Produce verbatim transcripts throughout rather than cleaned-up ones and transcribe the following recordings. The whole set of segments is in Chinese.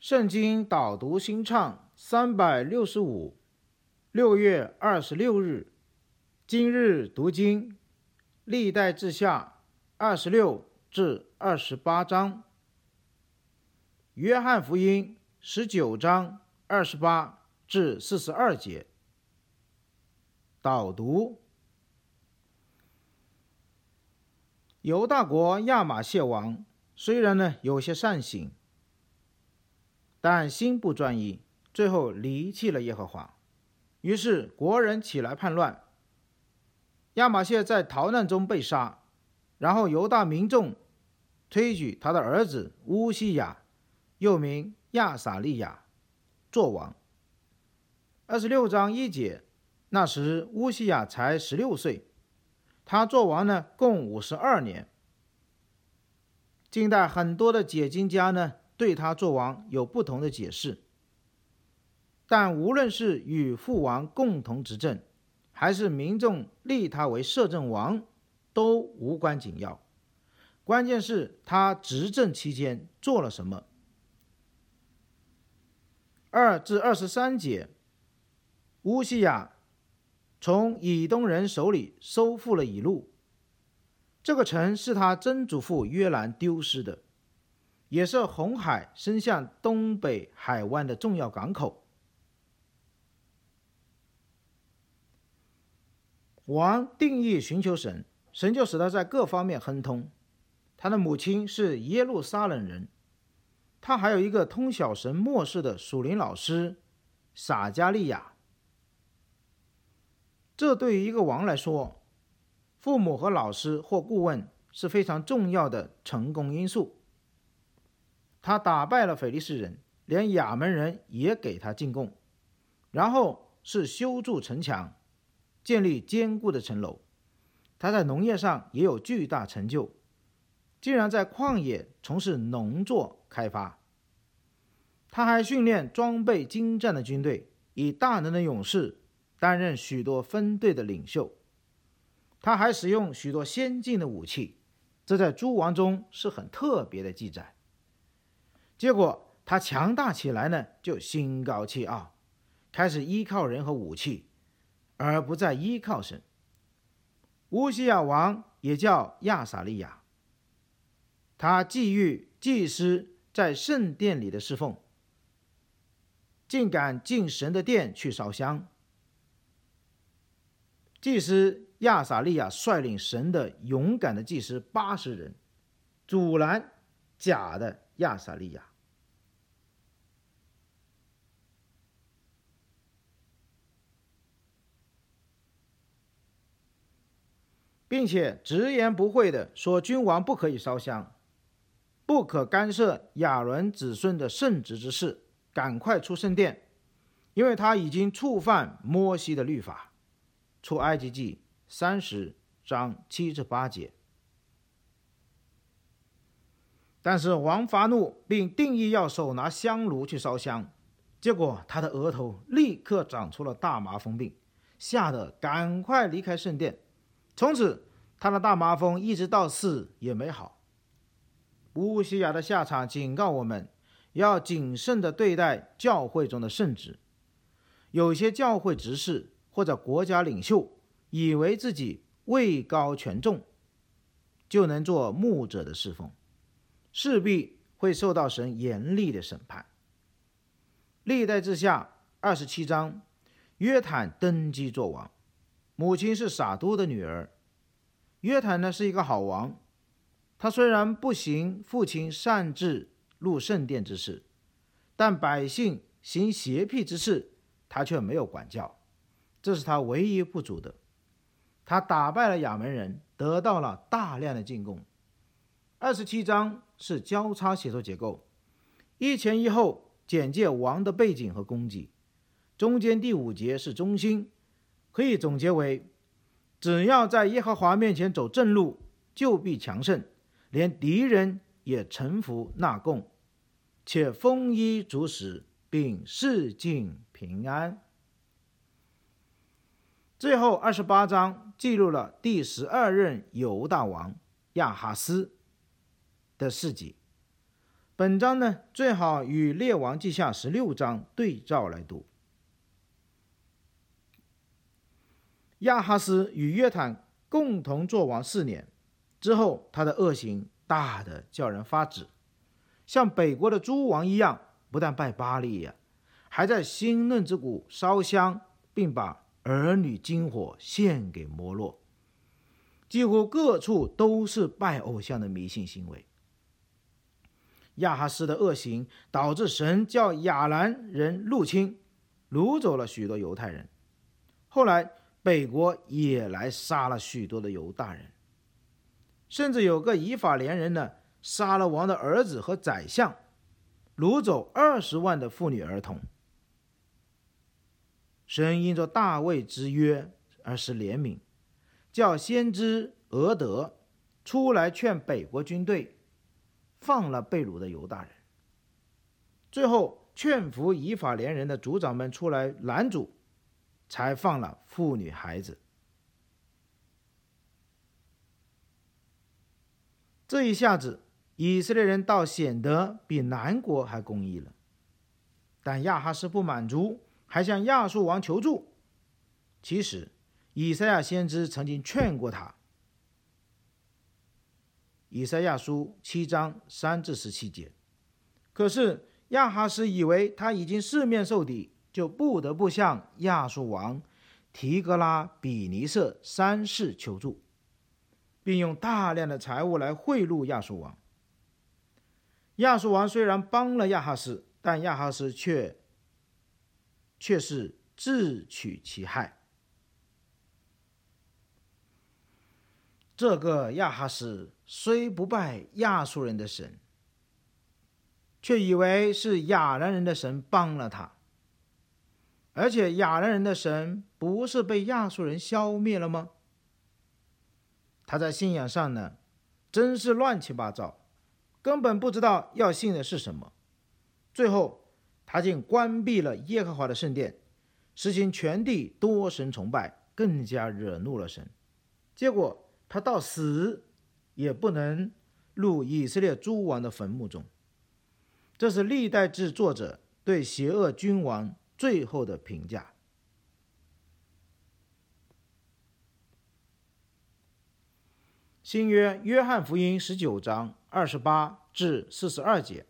圣经导读新唱三百六十五，六月二十六日，今日读经，历代志下二十六至二十八章，约翰福音十九章二十八至四十二节。导读：犹大国亚玛谢王虽然呢有些善行，但心不专一，最后离弃了耶和华。于是国人起来叛乱，亚玛谢在逃难中被杀，然后犹大民众推举他的儿子乌西雅，又名亚撒利雅，作王。二十六章一节，那时乌西雅才十六岁，他作王呢共五十二年。近代很多的解经家呢对他作王有不同的解释，但无论是与父王共同执政，还是民众立他为摄政王，都无关紧要，关键是他执政期间做了什么。二至二十三节，乌西雅从以东人手里收复了以路，这个城是他曾祖父约兰丢失的，也是红海伸向东北海湾的重要港口。王定义寻求神，神就使他在各方面亨通。他的母亲是耶路撒冷人，他还有一个通晓神默示的属灵老师撒加利亚。这对于一个王来说，父母和老师或顾问是非常重要的成功因素。他打败了非利士人，连亚门人也给他进贡，然后是修筑城墙，建立坚固的城楼。他在农业上也有巨大成就，竟然在旷野从事农作开发。他还训练装备精湛的军队，以大能的勇士担任许多分队的领袖。他还使用许多先进的武器，这在诸王中是很特别的记载。结果他强大起来呢，就心高气傲，开始依靠人和武器，而不再依靠神。乌西雅王也叫亚撒利雅，他觊觎祭司在圣殿里的侍奉，竟敢进神的殿去烧香。祭司亚撒利雅率领神的勇敢的祭司八十人，阻拦假的亚撒利雅。并且直言不讳地说，君王不可以烧香，不可干涉亚伦子孙的圣职之事，赶快出圣殿，因为他已经触犯摩西的律法。出埃及记三十章七至八节。但是王发怒，并定义要手拿香炉去烧香，结果他的额头立刻长出了大麻风病，吓得赶快离开圣殿。从此他的大麻风一直到死也没好。乌西雅的下场警告我们要谨慎地对待教会中的圣职。有些教会执事或者国家领袖以为自己位高权重，就能做牧者的侍奉，势必会受到神严厉的审判。历代志下二十七章，约坦登基作王，母亲是撒都的女儿。约坦呢是一个好王，他虽然不行父亲擅自入圣殿之事，但百姓行邪僻之事，他却没有管教，这是他唯一不足的。他打败了亚门人，得到了大量的进贡。二十七章是交叉写作结构，一前一后简介王的背景和功绩，中间第五节是中心，可以总结为：只要在耶和华面前走正路，就必强盛，连敌人也臣服纳贡，且丰衣足食，并世尽平安。最后二十八章记录了第十二任犹大王亚哈斯的事迹。本本章呢，最好与列王记下十六章对照来读。亚哈斯与约坦共同作王四年之后，他的恶行大的叫人发指，像北国的诸王一样，不但拜巴力呀，还在新嫩之谷烧香，并把儿女金火献给摩洛。几乎各处都是拜偶像的迷信行为。亚哈斯的恶行导致神叫亚兰人入侵，掳走了许多犹太人。后来北国也来杀了许多的犹大人，甚至有个以法莲人呢，杀了王的儿子和宰相，掳走二十万的妇女儿童。神因着大卫之约而使怜悯，叫先知俄德出来劝北国军队放了被掳的犹大人，最后劝服以法莲人的族长们出来拦阻，才放了妇女孩子。这一下子，以色列人倒显得比南国还公义了。但亚哈斯不满足，还向亚述王求助。其实以赛亚先知曾经劝过他。以赛亚书七章三至十七节。可是亚哈斯以为他已经四面受敌，就不得不向亚述王提格拉比尼色三世求助，并用大量的财物来贿赂亚述王。亚述王虽然帮了亚哈斯，但亚哈斯却却是自取其害。这个亚哈斯虽不拜亚述人的神，却以为是亚兰人的神帮了他。而且亚兰人的神不是被亚述人消灭了吗？他在信仰上呢，真是乱七八糟，根本不知道要信的是什么。最后他竟关闭了耶和华的圣殿，实行全地多神崇拜，更加惹怒了神。结果他到死也不能入以色列诸王的坟墓中。这是历代志作者对邪恶君王最后的评价。新约约翰福音十九章二十八至四十二节。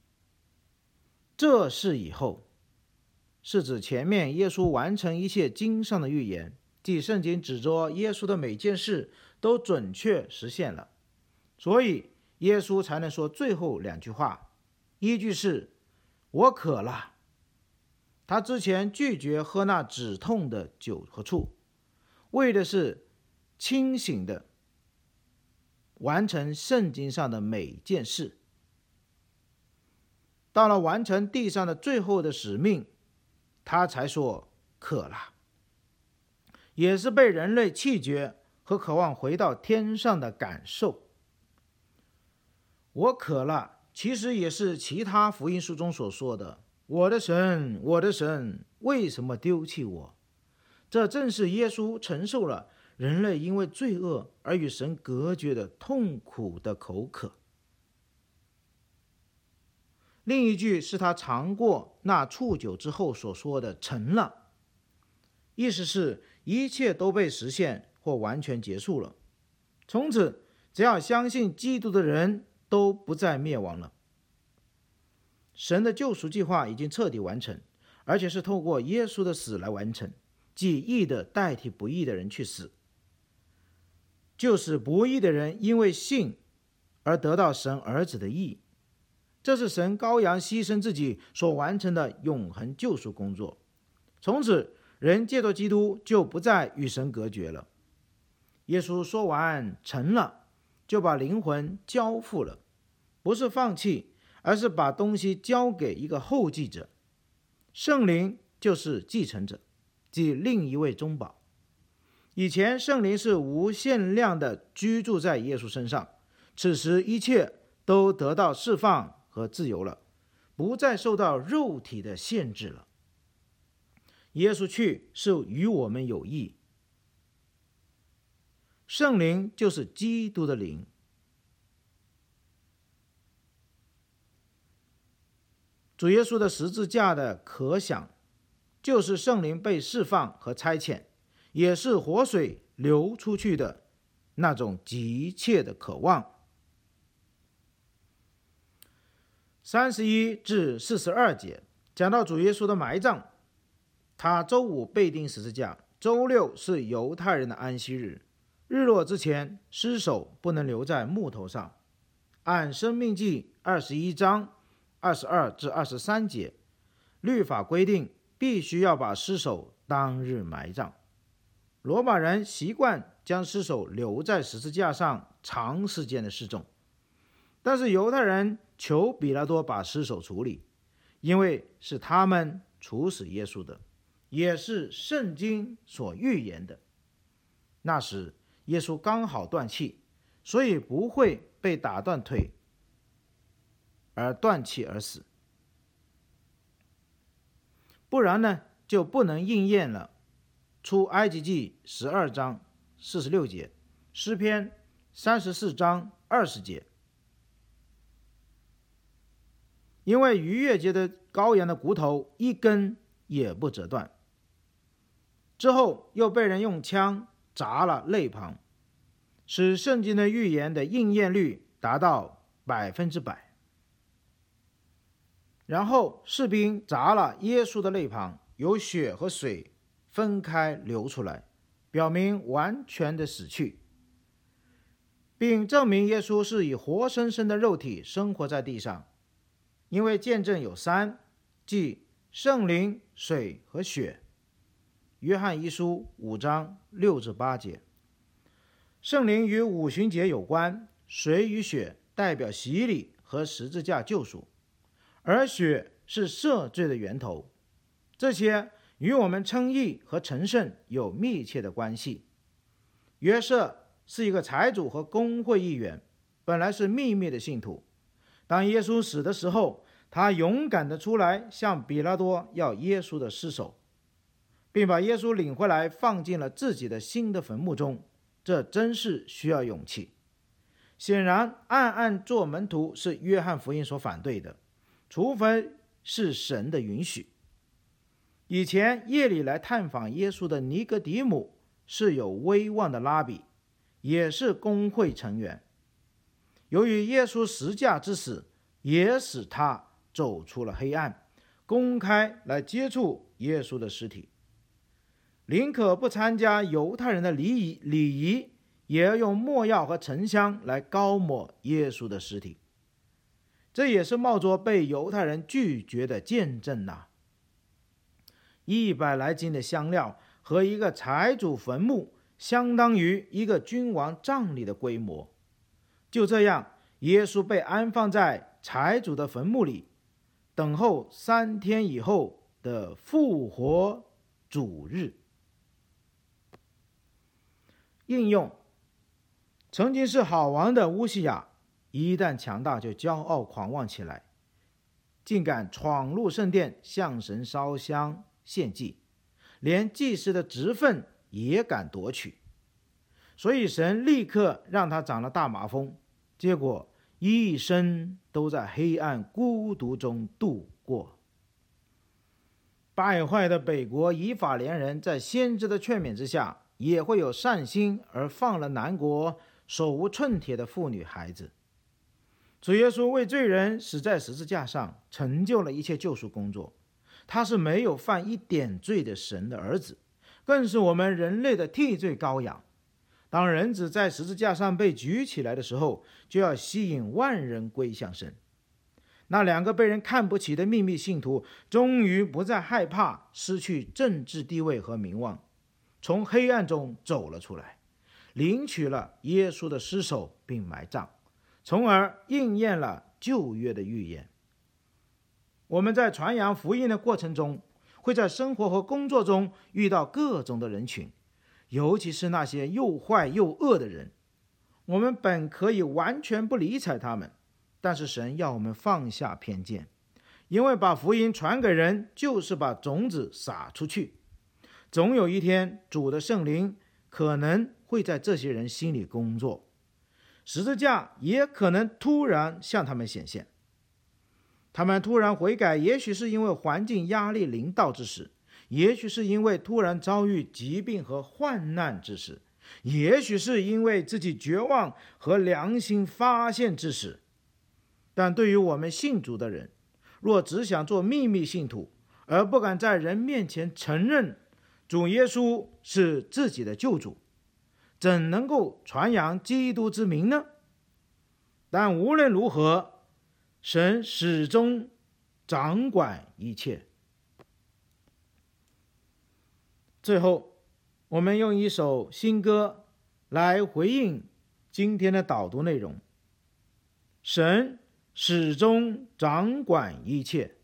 这事以后，是指前面耶稣完成一切经上的预言，即圣经指着耶稣的每件事都准确实现了，所以耶稣才能说最后两句话。一句是我渴了，他之前拒绝喝那止痛的酒和醋，为的是清醒的完成圣经上的每件事。到了完成地上的最后的使命，他才说渴了，也是被人类弃绝和渴望回到天上的感受。我渴了，其实也是其他福音书中所说的我的神，我的神，为什么丢弃我？这正是耶稣承受了人类因为罪恶而与神隔绝的痛苦的口渴。另一句是他尝过那醋酒之后所说的成了，意思是一切都被实现或完全结束了，从此只要相信基督的人都不再灭亡了。神的救赎计划已经彻底完成，而且是透过耶稣的死来完成，即义的代替不义的人去死，就是不义的人因为信而得到神儿子的义。这是神羔羊牺牲自己所完成的永恒救赎工作。从此人借着基督就不再与神隔绝了。耶稣说完成了，就把灵魂交付了，不是放弃，而是把东西交给一个后继者。圣灵就是继承者，即另一位中保。以前圣灵是无限量的居住在耶稣身上，此时一切都得到释放和自由了，不再受到肉体的限制了。耶稣去是与我们有益。圣灵就是基督的灵。 主耶稣的十字架的可想，就是圣灵被释放和差遣，也是活水流出去的那种急切的渴望。三十一至四十二节讲到主耶稣的埋葬，他周五被钉十字架，周六是犹太人的安息日，日落之前尸首不能留在木头上。按申命记二十一章二十二至二十三节，律法规定必须要把尸首当日埋葬。罗马人习惯将尸首留在十字架上长时间的示众，但是犹太人求比拉多把尸首处理，因为是他们处死耶稣的，也是圣经所预言的。那时耶稣刚好断气，所以不会被打断腿而断气而死，不然呢就不能应验了出埃及记十二章四十六节，诗篇三十四章二十节。因为逾越节的羔羊的骨头一根也不折断，之后又被人用枪砸了肋旁，使圣经的预言的应验率达到百分之百。然后士兵砸了耶稣的肋旁，有血和水分开流出来，表明完全的死去，并证明耶稣是以活生生的肉体生活在地上。因为见证有三，即圣灵、水和血。约翰一书五章六至八节。圣灵与五旬节有关，水与血代表洗礼和十字架救赎，而血是赦罪的源头。这些与我们称义和成圣有密切的关系。约瑟是一个财主和公会议员，本来是秘密的信徒。当耶稣死的时候，他勇敢地出来向比拉多要耶稣的尸首，并把耶稣领回来放进了自己的新的坟墓中，这真是需要勇气。显然暗暗做门徒是约翰福音所反对的，除非是神的允许。以前夜里来探访耶稣的尼哥底母是有威望的拉比，也是公会成员。由于耶稣十架之死，也使他走出了黑暗，公开来接触耶稣的尸体。宁可不参加犹太人的礼仪，礼仪也要用没药和沉香来膏抹耶稣的尸体。这也是冒着被犹太人拒绝的见证呐、啊！一百来斤的香料和一个财主坟墓，相当于一个君王葬礼的规模。就这样，耶稣被安放在财主的坟墓里，等候三天以后的复活主日。应用：曾经是好王的乌西雅，一旦强大就骄傲狂妄起来，竟敢闯入圣殿向神烧香献祭，连祭司的职分也敢夺取。所以神立刻让他长了大麻风，结果一生都在黑暗孤独中度过。败坏的北国以法莲人在先知的劝勉之下，也会有善心而放了南国手无寸铁的妇女孩子。主耶稣为罪人死在十字架上，成就了一切救赎工作。他是没有犯一点罪的神的儿子，更是我们人类的替罪羔羊。当人子在十字架上被举起来的时候，就要吸引万人归向神。那两个被人看不起的秘密信徒，终于不再害怕失去政治地位和名望，从黑暗中走了出来，领取了耶稣的尸首并埋葬，从而应验了旧约的预言。我们在传扬福音的过程中，会在生活和工作中遇到各种的人群，尤其是那些又坏又恶的人。我们本可以完全不理睬他们，但是神要我们放下偏见，因为把福音传给人，就是把种子撒出去。总有一天，主的圣灵可能会在这些人心里工作，十字架也可能突然向他们显现。 他们突然悔改，也许是因为环境压力临到之时，也许是因为突然遭遇疾病和患难之时，也许是因为自己绝望和良心发现之时。但对于我们信主的人，若只想做秘密信徒，而不敢在人面前承认主耶稣是自己的救主，怎能够传扬基督之名呢？但无论如何，神始终掌管一切。最后，我们用一首新歌来回应今天的导读内容。神始终掌管一切。